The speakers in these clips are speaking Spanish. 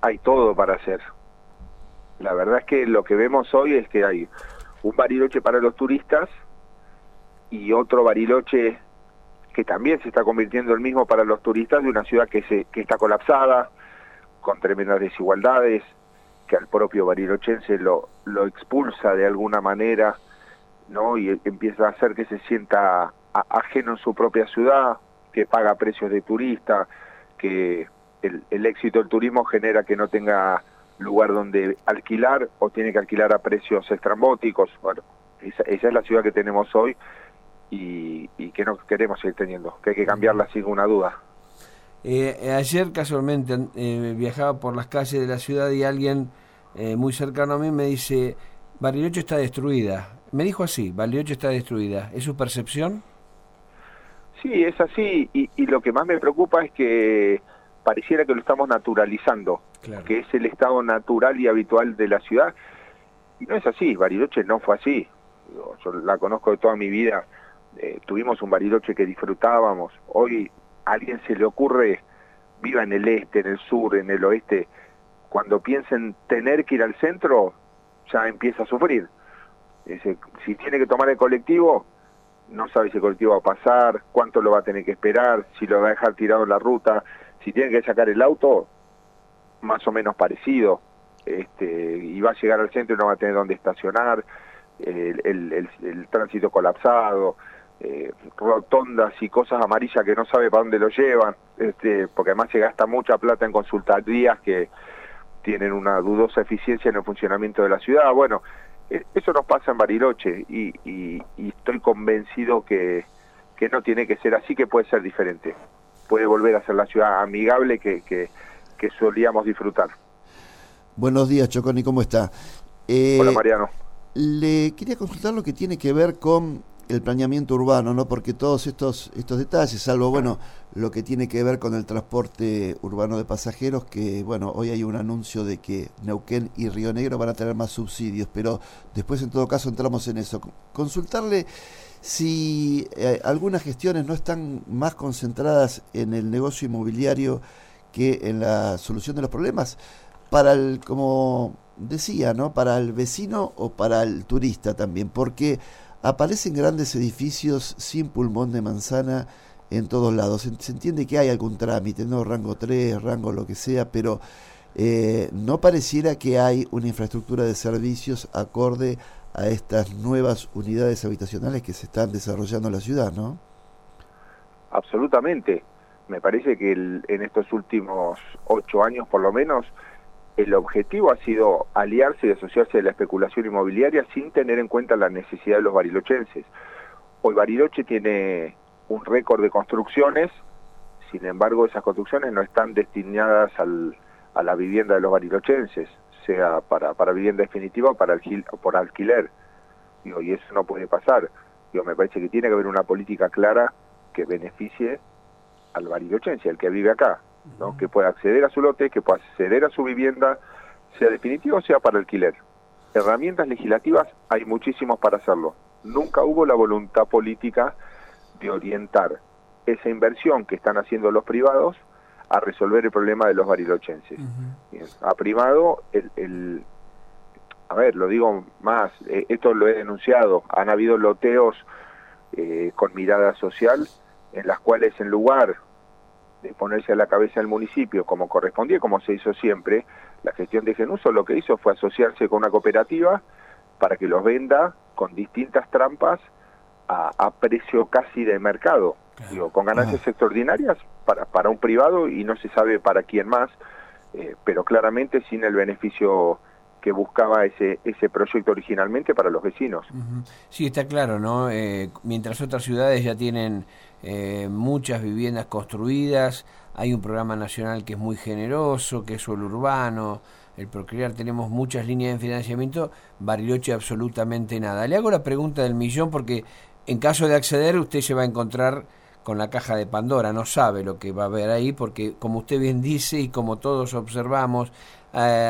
hay todo para hacer. La verdad es que lo que vemos hoy es que hay un Bariloche para los turistas y otro Bariloche que también se está convirtiendo el mismo para los turistas, de una ciudad que está colapsada, con tremendas desigualdades, que al propio barilochense lo expulsa de alguna manera, ¿no? Y empieza a hacer que se sienta ajeno en su propia ciudad, que paga precios de turista, que el éxito del turismo genera que no tenga lugar donde alquilar o tiene que alquilar a precios estrambóticos. Bueno, esa es la ciudad que tenemos hoy y que no queremos seguir teniendo, que hay que cambiarla sin ninguna duda. Ayer casualmente viajaba por las calles de la ciudad y alguien muy cercano a mí me dice: Bariloche está destruida. Me dijo así: Bariloche está destruida. ¿Es su percepción? Sí, es así, y lo que más me preocupa es que pareciera que lo estamos naturalizando, claro, que es el estado natural y habitual de la ciudad, y no es así. Bariloche no fue así. Yo la conozco de toda mi vida. Tuvimos un Bariloche que disfrutábamos. Hoy a alguien se le ocurre, viva en el este, en el sur, en el oeste, cuando piensa en tener que ir al centro, ya empieza a sufrir. Si tiene que tomar el colectivo, no sabe si el colectivo va a pasar, cuánto lo va a tener que esperar, si lo va a dejar tirado en la ruta. Si tiene que sacar el auto, más o menos parecido, y va a llegar al centro y no va a tener dónde estacionar, el tránsito colapsado, rotondas y cosas amarillas que no sabe para dónde lo llevan, porque además se gasta mucha plata en consultorías que tienen una dudosa eficiencia en el funcionamiento de la ciudad. Bueno, eso nos pasa en Bariloche y estoy convencido que no tiene que ser así, que puede ser diferente. Puede volver a ser la ciudad amigable que solíamos disfrutar. Buenos días, Choconi, ¿cómo está? Hola, Mariano. Le quería consultar lo que tiene que ver con el planeamiento urbano, ¿no? Porque todos estos detalles, salvo, bueno, lo que tiene que ver con el transporte urbano de pasajeros, que, bueno, hoy hay un anuncio de que Neuquén y Río Negro van a tener más subsidios, pero después, en todo caso, entramos en eso. Consultarle si algunas gestiones no están más concentradas en el negocio inmobiliario que en la solución de los problemas, para el, como decía, ¿no?, para el vecino o para el turista también, porque aparecen grandes edificios sin pulmón de manzana en todos lados. Se entiende que hay algún trámite, ¿no?, rango 3, rango lo que sea, pero no pareciera que hay una infraestructura de servicios acorde a estas nuevas unidades habitacionales que se están desarrollando en la ciudad, ¿no? Absolutamente. Me parece que en estos últimos 8 años, por lo menos, el objetivo ha sido aliarse y asociarse de la especulación inmobiliaria sin tener en cuenta la necesidad de los barilochenses. Hoy Bariloche tiene un récord de construcciones, sin embargo esas construcciones no están destinadas a la vivienda de los barilochenses, sea para vivienda definitiva o por alquiler. Y eso no puede pasar. Me parece que tiene que haber una política clara que beneficie al barilochense, al que vive acá, ¿no? Que pueda acceder a su lote, que pueda acceder a su vivienda, sea definitiva o sea para alquiler. Herramientas legislativas hay muchísimos para hacerlo. Nunca hubo la voluntad política de orientar esa inversión que están haciendo los privados a resolver el problema de los barilochenses. Bien, ha primado a ver, lo digo más, esto lo he denunciado, han habido loteos con mirada social, en las cuales en lugar de ponerse a la cabeza del municipio como correspondía, como se hizo siempre, la gestión de Genuso lo que hizo fue asociarse con una cooperativa para que los venda con distintas trampas a precio casi de mercado, con ganancias extraordinarias para un privado y no se sabe para quién más, pero claramente sin el beneficio que buscaba ese proyecto originalmente para los vecinos. Sí, está claro, ¿no? Mientras otras ciudades ya tienen muchas viviendas construidas, hay un programa nacional que es muy generoso, que es suelo urbano, el Procrear, tenemos muchas líneas de financiamiento, Bariloche absolutamente nada. Le hago la pregunta del millón porque en caso de acceder usted se va a encontrar con la caja de Pandora, no sabe lo que va a haber ahí porque, como usted bien dice y como todos observamos,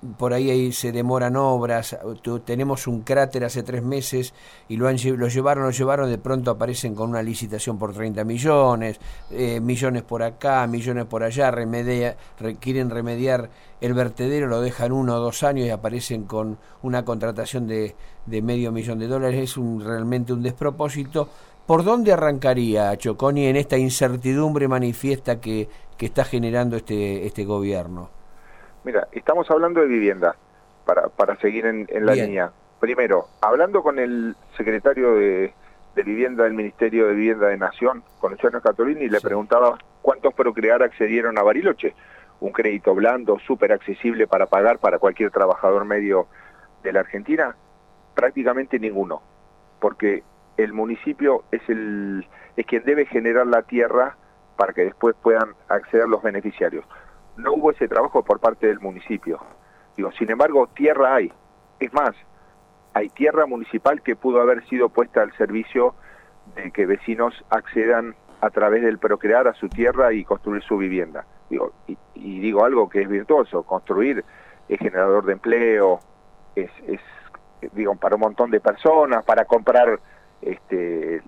por ahí se demoran obras. Tenemos un cráter hace 3 meses y lo llevaron, de pronto aparecen con una licitación por 30 millones, millones por acá, millones por allá, quieren remediar el vertedero, lo dejan 1 o 2 años y aparecen con una contratación de $500,000. Es realmente un despropósito. ¿Por dónde arrancaría, Choconi, en esta incertidumbre manifiesta que está generando este gobierno? Mira, estamos hablando de vivienda, para seguir en la línea. Primero, hablando con el secretario de Vivienda del Ministerio de Vivienda de Nación, con Luciano Scatolini, le preguntaba cuántos Procrear accedieron a Bariloche, un crédito blando, súper accesible para pagar para cualquier trabajador medio de la Argentina. Prácticamente ninguno, porque el municipio es quien debe generar la tierra para que después puedan acceder los beneficiarios. No hubo ese trabajo por parte del municipio. Sin embargo, tierra hay. Es más, hay tierra municipal que pudo haber sido puesta al servicio de que vecinos accedan a través del Procrear a su tierra y construir su vivienda. Digo algo que es virtuoso. Construir es generador de empleo, es para un montón de personas, para comprar en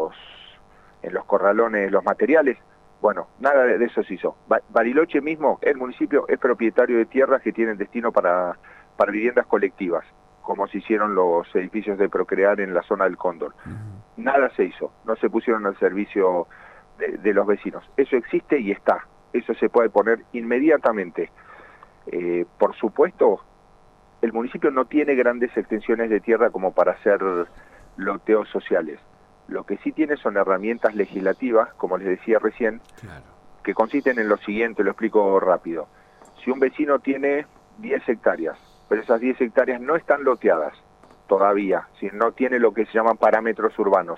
los corralones los materiales. Bueno, nada de eso se hizo. Bariloche mismo, el municipio, es propietario de tierras que tienen destino para viviendas colectivas, como se hicieron los edificios de Procrear en la zona del Cóndor. Nada se hizo, no se pusieron al servicio de los vecinos. Eso existe y está, eso se puede poner inmediatamente. Por supuesto, el municipio no tiene grandes extensiones de tierra como para hacer loteos sociales. Lo que sí tiene son herramientas legislativas, como les decía recién, que consisten en lo siguiente, lo explico rápido. Si un vecino tiene 10 hectáreas, pero esas 10 hectáreas no están loteadas todavía, si no tiene lo que se llaman parámetros urbanos,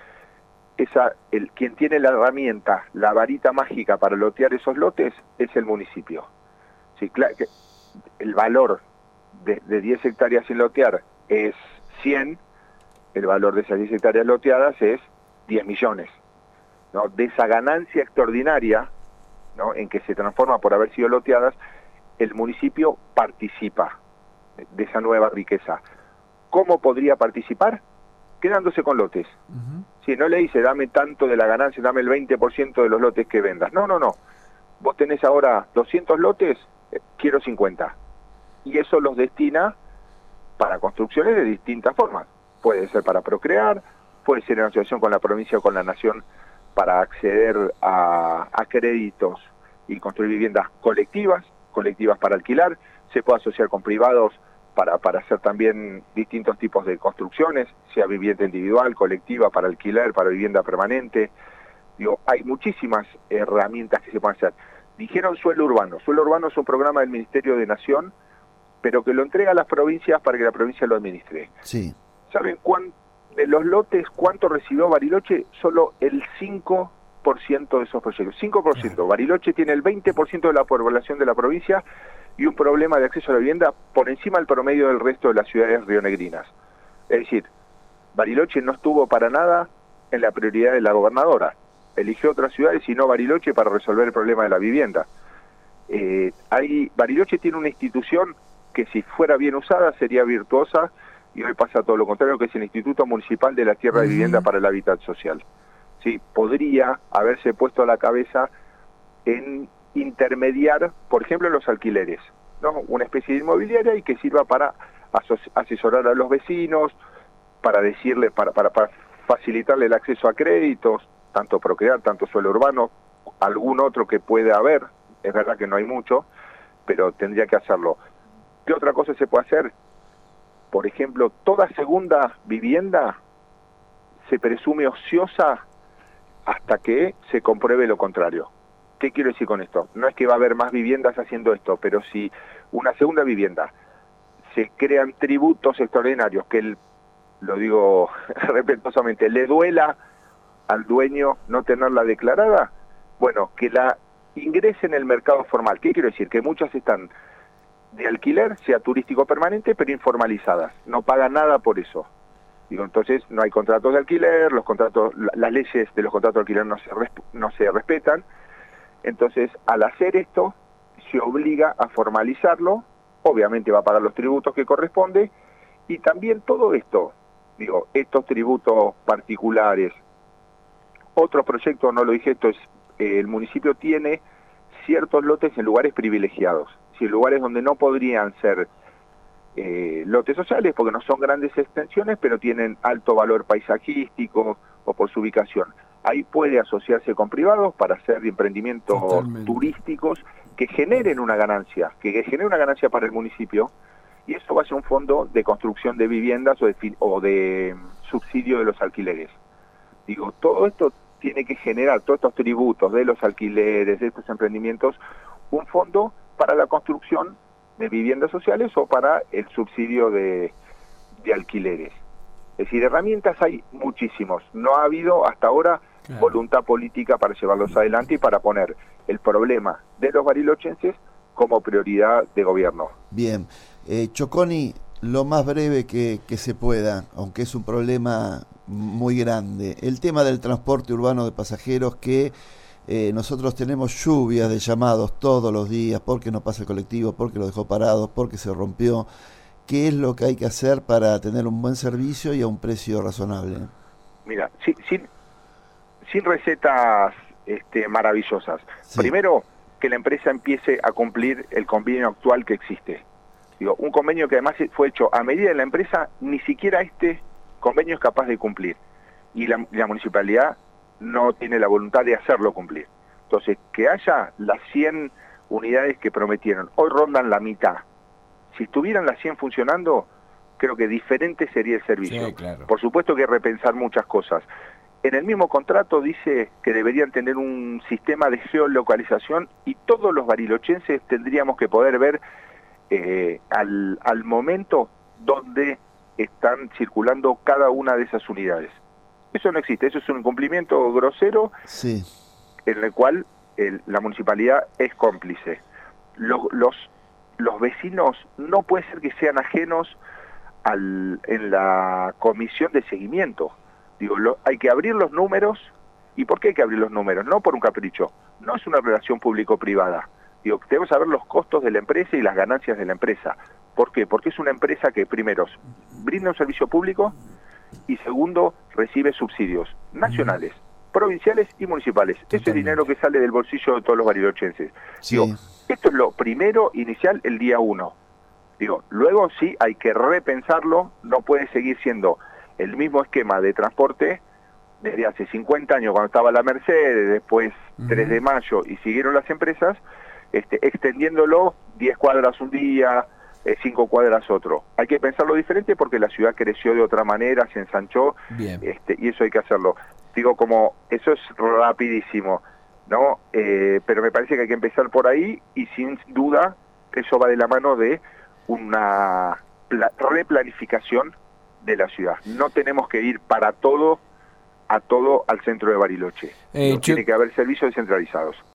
quien tiene la herramienta, la varita mágica para lotear esos lotes, es el municipio. Sí, el valor de 10 hectáreas sin lotear es 100, el valor de esas 10 hectáreas loteadas es 10 millones, ¿no? De esa ganancia extraordinaria, ¿no?, en que se transforma por haber sido loteadas, el municipio participa de esa nueva riqueza. ¿Cómo podría participar? Quedándose con lotes. Si no le dice, dame tanto de la ganancia, dame el 20% de los lotes que vendas. No. Vos tenés ahora 200 lotes, quiero 50. Y eso los destina para construcciones de distintas formas. Puede ser para Procrear, puede ser en asociación con la provincia o con la nación para acceder a créditos y construir viviendas colectivas para alquilar. Se puede asociar con privados para hacer también distintos tipos de construcciones, sea vivienda individual, colectiva, para alquiler, para vivienda permanente. Hay muchísimas herramientas que se pueden hacer. Dijeron suelo urbano. Suelo urbano es un programa del Ministerio de Nación, pero que lo entrega a las provincias para que la provincia lo administre. Sí. ¿Saben de los lotes cuánto recibió Bariloche? Solo el 5% de esos proyectos. 5%. Bariloche tiene el 20% de la población de la provincia y un problema de acceso a la vivienda por encima del promedio del resto de las ciudades rionegrinas. Es decir, Bariloche no estuvo para nada en la prioridad de la gobernadora. Eligió otras ciudades y no Bariloche para resolver el problema de la vivienda. Bariloche tiene una institución que, si fuera bien usada, sería virtuosa, y hoy pasa todo lo contrario, que es el Instituto Municipal de la Tierra de Vivienda para el Hábitat Social. Sí, podría haberse puesto a la cabeza en intermediar, por ejemplo, en los alquileres, ¿no? Una especie de inmobiliaria y que sirva para asesorar a los vecinos, para decirle, para facilitarle el acceso a créditos, tanto Procrear, tanto suelo urbano, algún otro que pueda haber. Es verdad que no hay mucho, pero tendría que hacerlo. ¿Qué otra cosa se puede hacer? Por ejemplo, toda segunda vivienda se presume ociosa hasta que se compruebe lo contrario. ¿Qué quiero decir con esto? No es que va a haber más viviendas haciendo esto, pero si una segunda vivienda se crean tributos extraordinarios que, lo digo respetuosamente, le duela al dueño no tenerla declarada, bueno, que la ingrese en el mercado formal. ¿Qué quiero decir? Que muchas están de alquiler, sea turístico permanente, pero informalizadas, no pagan nada por eso. Entonces no hay contratos de alquiler, las leyes de los contratos de alquiler no se respetan. Entonces, al hacer esto, se obliga a formalizarlo obviamente va a pagar los tributos que corresponde, y también todo esto, digo, estos tributos particulares, otros proyectos, no lo dije, esto es, el municipio tiene ciertos lotes en lugares privilegiados, en lugares donde no podrían ser lotes sociales porque no son grandes extensiones, pero tienen alto valor paisajístico o por su ubicación. Ahí puede asociarse con privados para hacer emprendimientos turísticos que generen una ganancia, para el municipio, y eso va a ser un fondo de construcción de viviendas o de subsidio de los alquileres. Digo, todo esto tiene que generar, todos estos tributos de los alquileres, de estos emprendimientos, un fondo para la construcción de viviendas sociales o para el subsidio de alquileres. Es decir, herramientas hay muchísimos. No ha habido hasta ahora voluntad política para llevarlos adelante y para poner el problema de los barilochenses como prioridad de gobierno. Bien. Choconi, lo más breve que se pueda, aunque es un problema muy grande, el tema del transporte urbano de pasajeros, que nosotros tenemos lluvias de llamados todos los días, porque no pasa el colectivo, porque lo dejó parado, porque se rompió. ¿Qué es lo que hay que hacer para tener un buen servicio y a un precio razonable? Mira, sin recetas maravillosas. Sí. Primero, que la empresa empiece a cumplir el convenio actual que existe. Digo, un convenio que además fue hecho a medida de la empresa, ni siquiera este convenio es capaz de cumplir. Y la municipalidad no tiene la voluntad de hacerlo cumplir. Entonces, que haya las 100 unidades que prometieron, hoy rondan la mitad. Si estuvieran las 100 funcionando, creo que diferente sería el servicio. Sí, claro. Por supuesto que repensar muchas cosas. En el mismo contrato dice que deberían tener un sistema de geolocalización y todos los barilochenses tendríamos que poder ver al momento donde están circulando cada una de esas unidades. Eso no existe, eso es un incumplimiento grosero, sí, en el cual la municipalidad es cómplice. Los vecinos no puede ser que sean ajenos en la comisión de seguimiento. Digo, hay que abrir los números. ¿Y por qué hay que abrir los números? No por un capricho, no es una relación público-privada. Digo, debemos saber los costos de la empresa y las ganancias de la empresa. ¿Por qué? Porque es una empresa que, primero, brinda un servicio público y, segundo, recibe subsidios nacionales, provinciales y municipales. Ese es dinero que sale del bolsillo de todos los barilochenses. Sí. Digo, esto es lo primero, inicial, el día 1. Digo, luego sí hay que repensarlo, no puede seguir siendo el mismo esquema de transporte desde hace 50 años, cuando estaba la Mercedes, después 3 de mayo, y siguieron las empresas, extendiéndolo 10 cuadras un día, 5 cuadras otro. Hay que pensarlo diferente porque la ciudad creció de otra manera, se ensanchó, y eso hay que hacerlo. Digo, como eso es rapidísimo, ¿no? Pero me parece que hay que empezar por ahí, y sin duda eso va de la mano de una replanificación de la ciudad. No tenemos que ir para todo al centro de Bariloche. Tiene que haber servicios descentralizados.